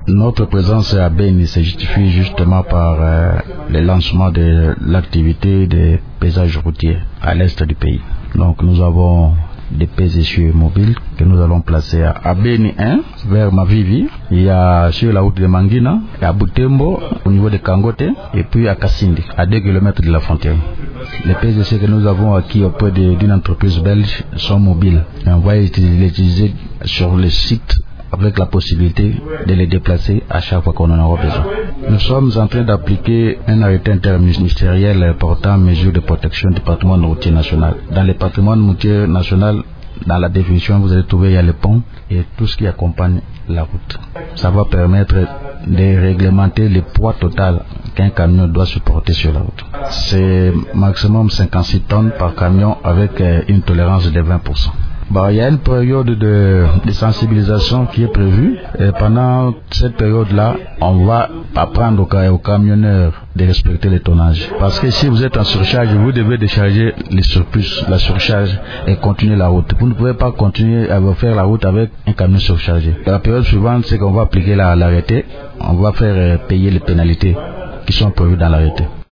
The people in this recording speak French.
Notre présence à Beni se justifie justement par le lancement de l'activité des paysages routiers à l'est du pays. Donc nous avons des essieux mobiles que nous allons placer à Beni 1 vers Mavivi, il y a sur la route de Mangina, à Butembo au niveau de Kangote et puis à Kassindi à 2 km de la frontière. Les essieux que nous avons acquis auprès d'une entreprise belge sont mobiles et on va les utiliser sur le site avec la possibilité de les déplacer à chaque fois qu'on en aura besoin. Nous sommes en train d'appliquer un arrêté interministériel portant mesures de protection du patrimoine routier national. Dans le patrimoine routier national, dans la définition, vous allez trouver il y a les ponts et tout ce qui accompagne la route. Ça va permettre de réglementer le poids total qu'un camion doit supporter sur la route. C'est maximum 56 tonnes par camion avec une tolérance de 20%. Il y a une période de sensibilisation qui est prévue et pendant cette période-là, on va apprendre aux camionneurs de respecter les tonnages. Parce que si vous êtes en surcharge, vous devez décharger les surplus, la surcharge et continuer la route. Vous ne pouvez pas continuer à faire la route avec un camion surchargé. La période suivante, c'est qu'on va appliquer l'arrêté, on va faire payer les pénalités qui sont prévues dans l'arrêté.